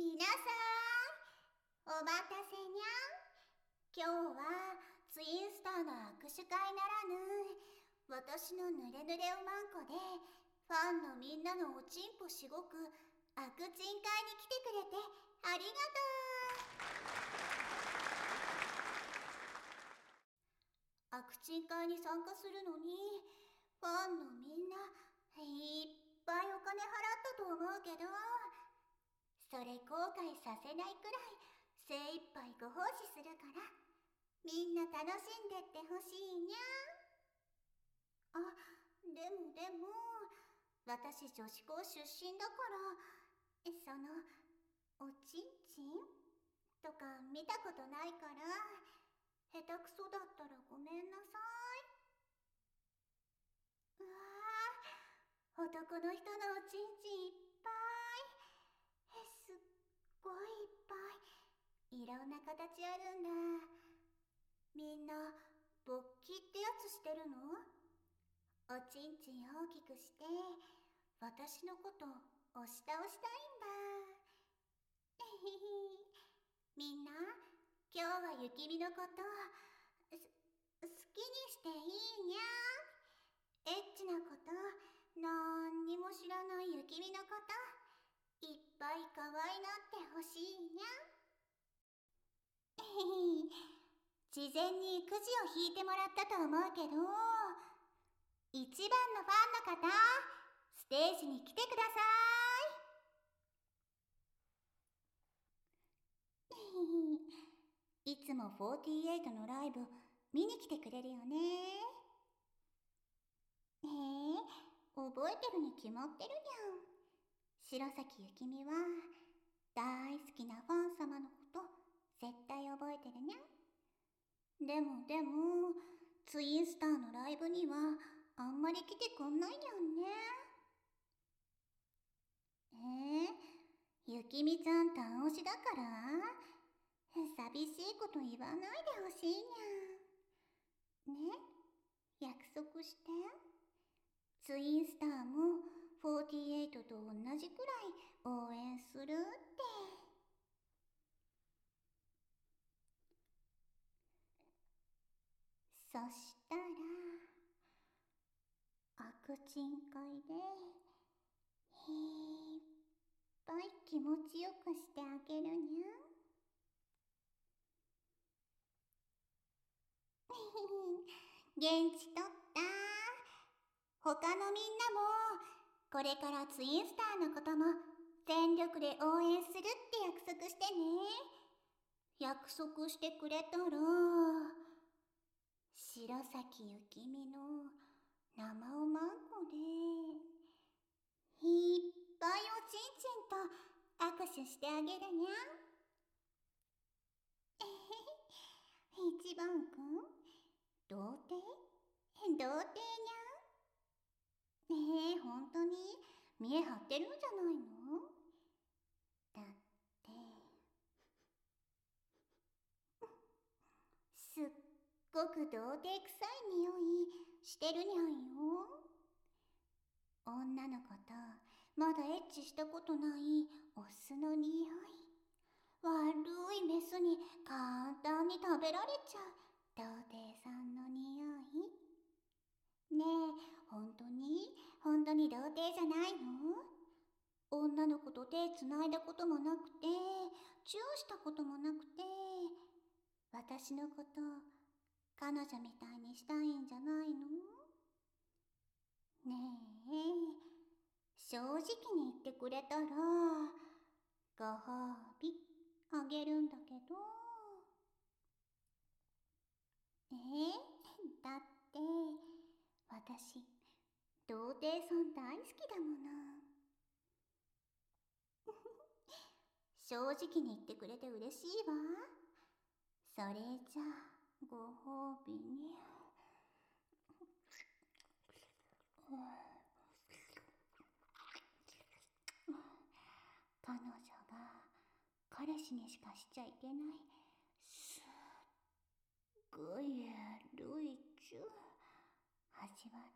みなさん、お待たせにゃん。今日はツインスターの握手会ならぬ、私のぬれぬれおまんこでファンのみんなのおちんぽしごくアクチン会に来てくれてありがとう。アクチン会に参加するのにファンのみんないっぱいお金払ったと思うけど、それ後悔させないくらい精一杯ご奉仕するからみんな楽しんでってほしいにゃん。あ、でも私女子校出身だから、そのおちんちんとか見たことないから下手くそだったらごめんなさい。うわー、男の人のおちんちんいっぱい。すっごいいっぱい。いろんな形あるんだ。みんな勃起ってやつしてるの？おちんちん大きくして私のこと押し倒したいんだ。みんな、今日はゆきみのこと好きにしていいにゃん。エッチなことなんにも知らないゆきみのこといっぱい可愛なってほしいにゃん。事前にくじを引いてもらったと思うけど、一番のファンの方、ステージに来てください。いつも48のライブ見に来てくれるよね。覚えてるに決まってるにゃん。白崎ゆきみは大好きなファン様のこと絶対覚えてるにゃん。でもツインスターのライブにはあんまり来てくんないにゃんね。ゆきみちゃん単押しだから寂しいこと言わないでほしいにゃん。ね、約束して。ツインスターも48と同じくらい応援するって。そしたらアクチン会でいっぱい気持ちよくしてあげるにゃん。現地取った。他のみんなもこれからツインスターのことも全力で応援するって約束してね。約束してくれたら白崎ゆきみの生おまんこでいっぱいおちんちんと握手してあげるにゃん。一番くん、童貞にゃん。ほんとに見え張ってるんじゃないの？だってすっごく童貞臭い匂いしてるにゃんよ。女の子とまだエッチしたことないオスの匂い、悪いメスに簡単に食べられちゃう童貞さんの匂い。ねえ、本当に童貞じゃないの？女の子と手つないだこともなくてチューしたこともなくて、私のこと彼女みたいにしたいんじゃないの？ねえ、正直に言ってくれたらご褒美あげるんだけど。だって私童貞さん大好きだもの。正直に言ってくれて嬉しいわ。それじゃあご褒美に彼女が彼氏にしかしちゃいけないすっごいルイチュ味わって。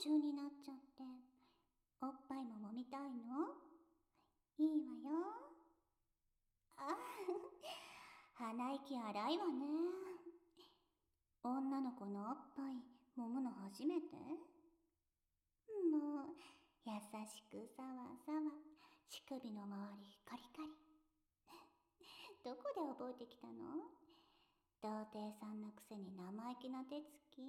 中になっちゃって。おっぱいも揉みたいの？いいわよ。あ、鼻息荒いわね。女の子のおっぱい揉むの初めて？もう、優しくさわさわ、乳首の周りカリカリ。どこで覚えてきたの？童貞さんのくせに生意気な手つき。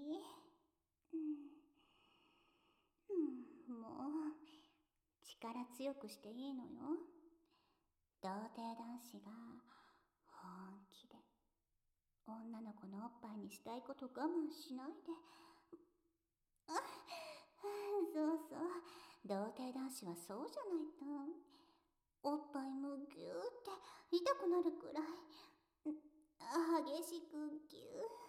もう、力強くしていいのよ。童貞男子が本気で女の子のおっぱいにしたいこと我慢しないで。そうそう、童貞男子はそうじゃないと。おっぱいもぎゅーって痛くなるくらい激しくぎゅ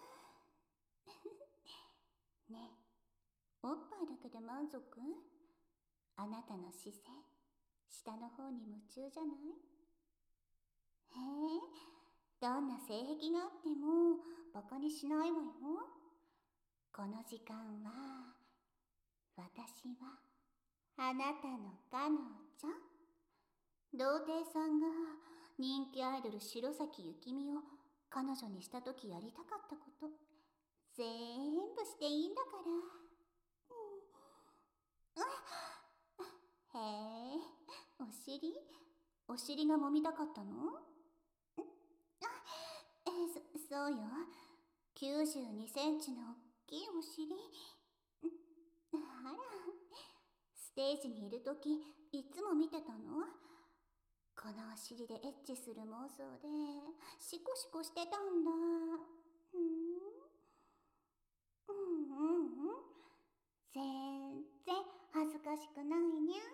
ー。ねえ、おっぱいだけで満足？あなたの視線、下の方に夢中じゃない？へえ、どんな性癖があってもバカにしないわよ。この時間は、私はあなたの彼女。童貞さんが人気アイドル白崎ゆきみを彼女にしたときやりたかったこと、全部していいんだから。へえ、お尻が揉みたかったの？そうよ。92センチの大きいお尻。あら、ステージにいるときいつも見てたの？このお尻でエッチする妄想でシコシコしてたんだ。全然恥ずかしくないにゃん。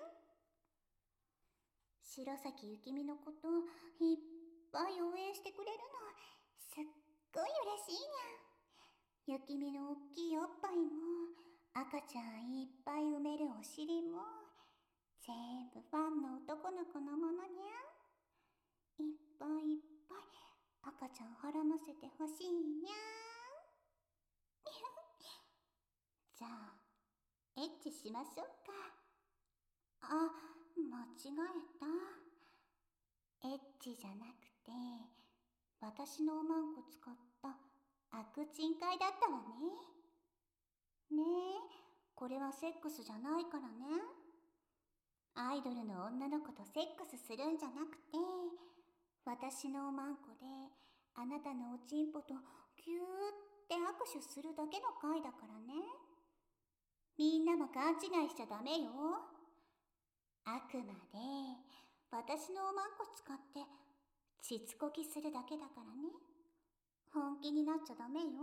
白崎ゆきみのこといっぱい応援してくれるのすっごい嬉しいにゃん。ゆきみのおっきいおっぱいも赤ちゃんいっぱい産めるお尻も全部ファンの男の子のものにゃん。いっぱいいっぱい赤ちゃんはらませてほしいにゃん。じゃあエッチしましょうか。あ、間違えた。エッチじゃなくて、私のおまんこ使った悪人会だったわね。ねえ、これはセックスじゃないからね。アイドルの女の子とセックスするんじゃなくて、私のおまんこであなたのおちんぽとぎゅーって握手するだけの会だからね。みんなも勘違いしちゃダメよ。あくまで私のおまんこ使ってちつこきするだけだからね。本気になっちゃダメよ。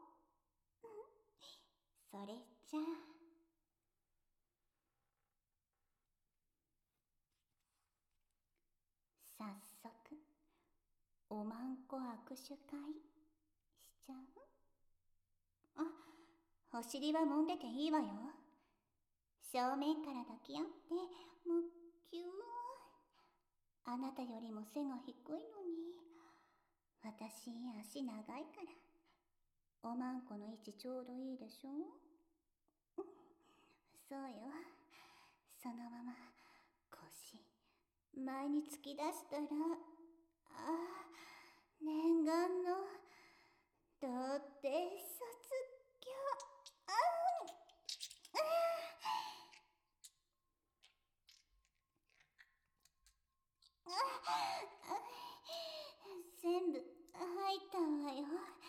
それじゃあ早速おまんこ握手会しちゃう？あ、お尻は揉んでていいわよ。正面から抱き合ってむっきゅー。あなたよりも背が低いのに、私足長いから、おまんこの位置ちょうどいいでしょ？そうよ。そのまま腰、前に突き出したら、念願の童貞卒業。全部入ったわよ。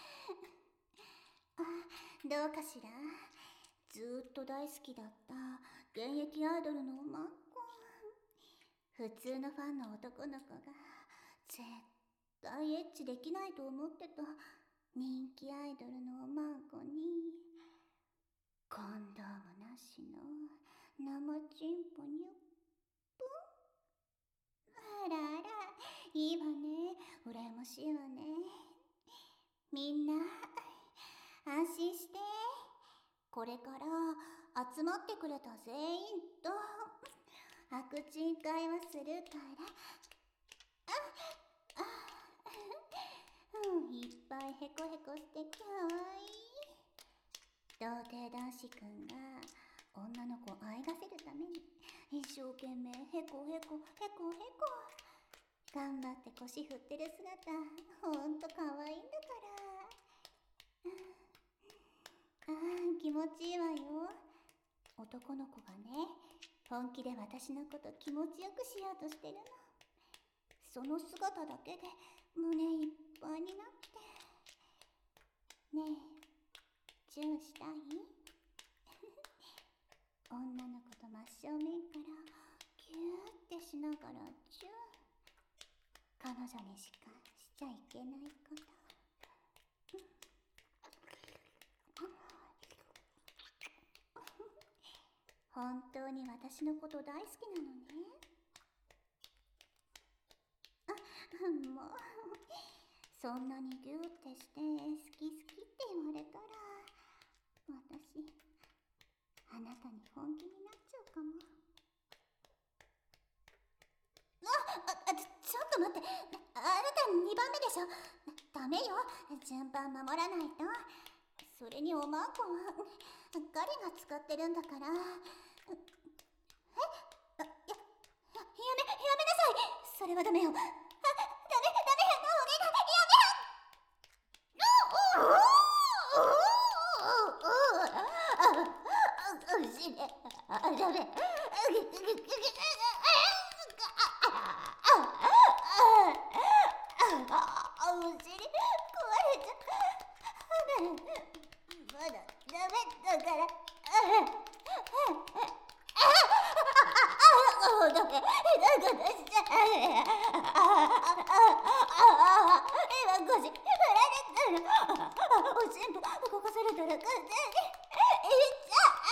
どうかしら？ずーっと大好きだった現役アイドルのおまんこ。普通のファンの男の子が絶対エッチできないと思ってた人気アイドルのおまんこに、コンドームなしの生チンポにゅっぷん。あらあら、いいわね。羨ましいわね。みんな安心して。これから集まってくれた全員と悪人会話するから。いっぱいヘコヘコしてかわいい。童貞男子くんが女の子をあえがせるために一生懸命へこへこへこへこ頑張って腰振ってる姿、ほんと可愛いんだから。気持ちいいわよ。男の子がね、本気で私のこと気持ちよくしようとしてるの。その姿だけで胸いっぱいになって。ねえ、チューしたい？女の子と真正面からギューってしながらチュー。彼女にしかしちゃいけないこと。本当に私のこと大好きなのね。もうそんなにギューってして好き好きって言われたら、私あなたに本気になっちゃうかも。ちょっと待って、あなた2番目でしょ。ダメよ、順番守らないと。それにおまんこはガリが使ってるんだから。やめなさい。それはダメよ。ダメ、お願い、やめ。お尻壊れちゃう。まだダメだから。ダメ、なんか出しちゃう。今腰振られたら、おしんぽ動かされたら完全にいっちゃう。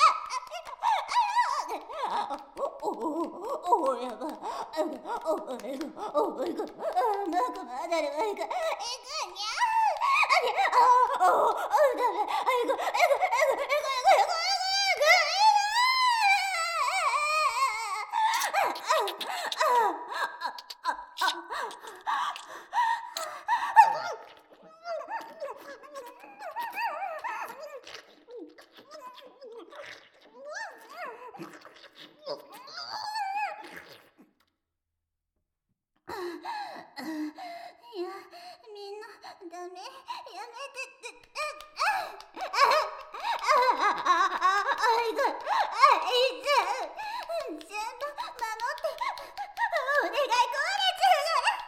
やばい。なんかまだるわいか。いくにゃみんなダメ、やめてって。全部守って、お願い、壊れちゃ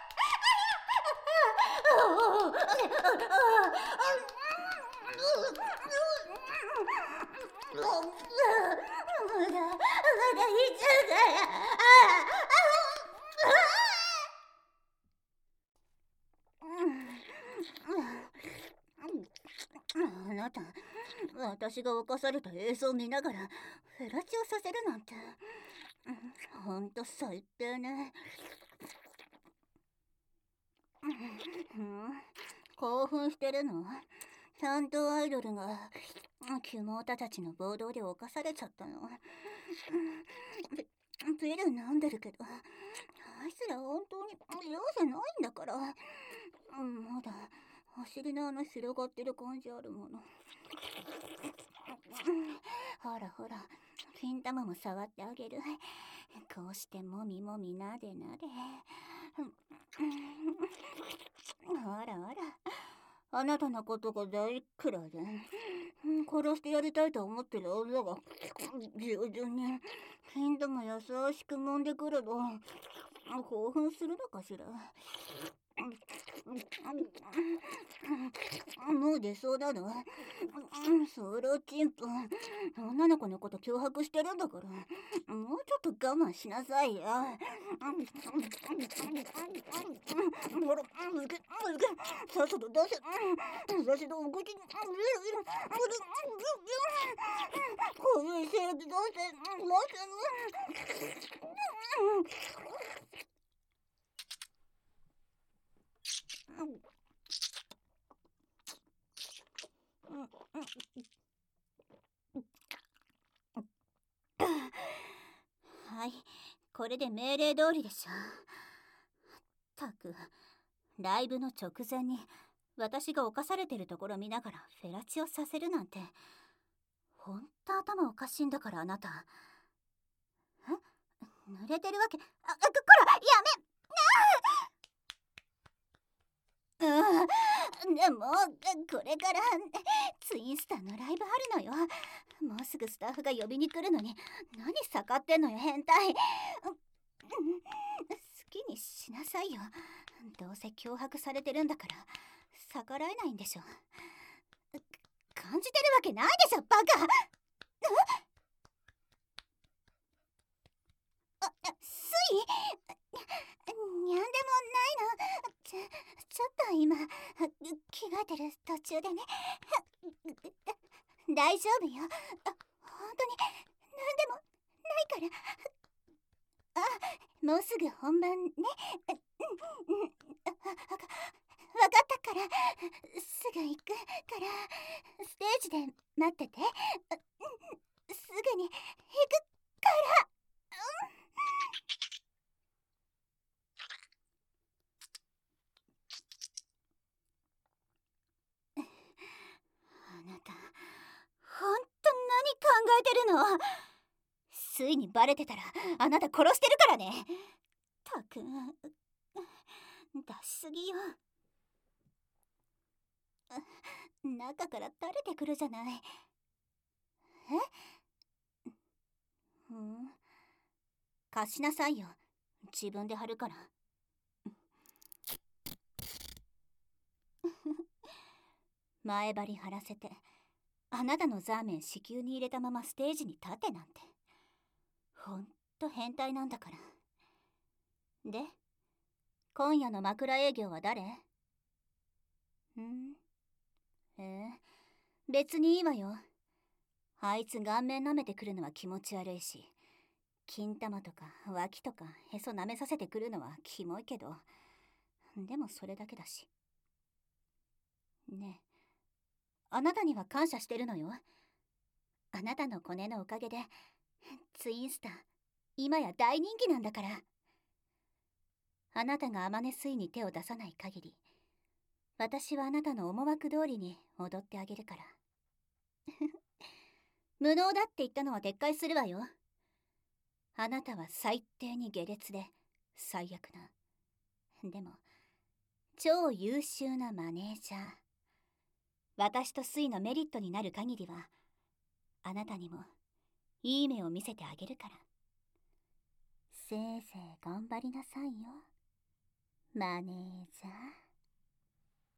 うから。まだいつから。あなた、私が犯された映像を見ながらフェラチオさせるなんて、ほんと最低ね。興奮してるの？担当アイドルがキモータたちの暴動で犯されちゃったの。ビール飲んでるけど、あいつら本当に容赦ないんだから。まだお尻の穴広がってる感じあるもの。ほらほら、金玉も触ってあげる。こうしてもみもみなでなで。ほらほら、あなたのことが大嫌いで殺してやりたいと思ってる女が従順に金玉優しく揉んでくるの興奮するのかしら。もう出そうだな。ソロチンプ、女の子のこと脅迫してるんだから、もうちょっと我慢しなさいよ。ほら、さっさと出せ。私の動きにこういう正義出せ。はい、これで命令通りでしょ。ったく、ライブの直前に私が犯されてるところ見ながらフェラチオさせるなんて、 ほんと頭おかしいんだからあなた。濡れてるわけ。こら、やめ。でもこれからツインスターのライブあるのよ。もうすぐスタッフが呼びに来るのに何盛ってんのよ変態。好きにしなさいよ。どうせ脅迫されてるんだから逆らえないんでしょ。感じてるわけないでしょバカ。スイにゃんでもないの。ちょっと今着替えてる途中でね。大丈夫よ。本当に何でもないから。もうすぐ本番ね。わかったから、すぐ行くからステージで待ってて。すぐに行くから。あなたほんと何考えてるの。スイにバレてたらあなた殺してるからね。たくん出しすぎよ。中から垂れてくるじゃない。貸しなさいよ。自分で貼るから。前張り貼らせてあなたのザーメン子宮に入れたままステージに立てなんてほんと変態なんだから。で、今夜の枕営業は誰？別にいいわよ。あいつ顔面舐めてくるのは気持ち悪いし、金玉とか脇とかへそ舐めさせてくるのはキモいけど、でもそれだけだし。ねえ、あなたには感謝してるのよ。あなたのコネのおかげでツインスター今や大人気なんだから。あなたがアマネスイに手を出さない限り、私はあなたの思惑通りに踊ってあげるから。無能だって言ったのは撤回するわよ。あなたは最低に下劣で最悪な、でも超優秀なマネージャー。私とスイのメリットになる限りはあなたにもいい目を見せてあげるから。せいぜい頑張りなさいよマネージャー。